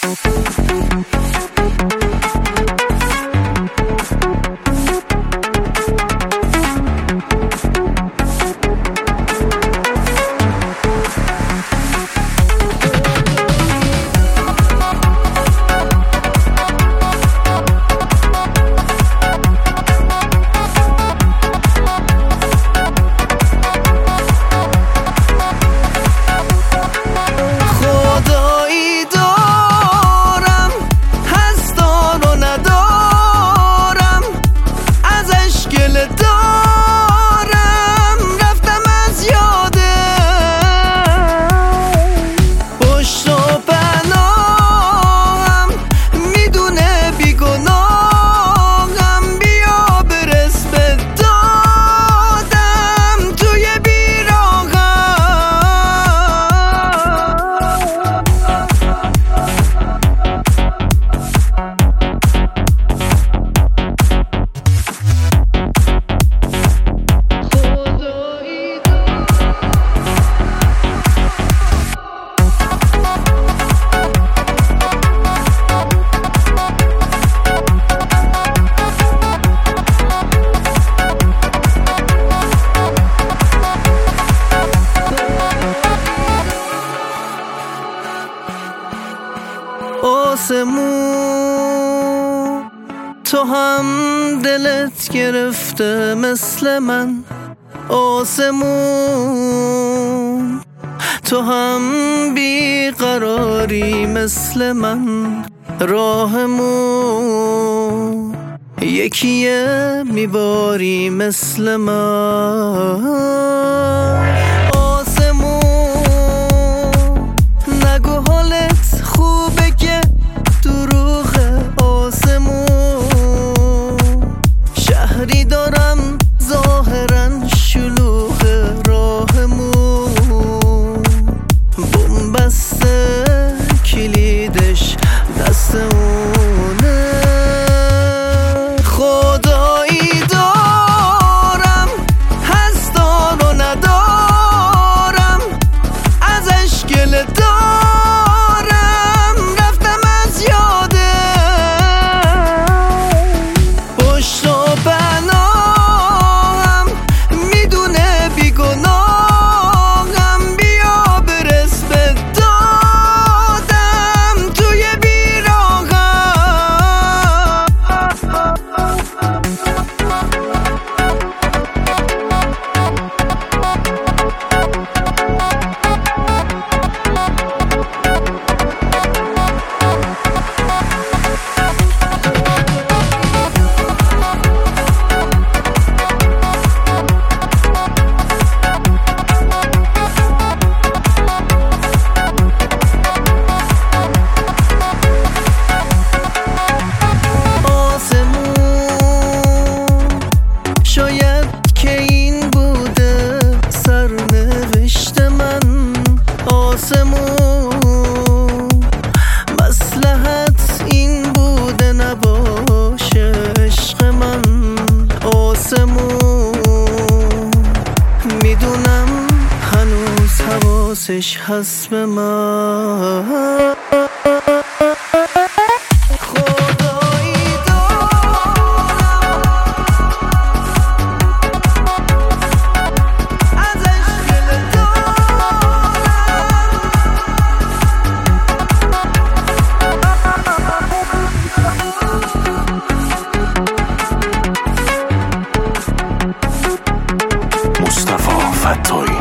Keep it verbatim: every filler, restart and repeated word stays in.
آسمون تو هم دلت گرفته مثل من، آسمون تو هم بیقراری مثل من، راهمون یکیه میباری مثل من. دارم ظاهرا شلوغ راهمون، بومبسته کلیدش دست اونه. خدایی دارم هستا رو ندارم، ازش گله دارم رفتم از یاده. پشت و مصلحت این بوده نباشه عشق من. آسمون میدونم هنوز حواسش هست به من. مصطفی فتایی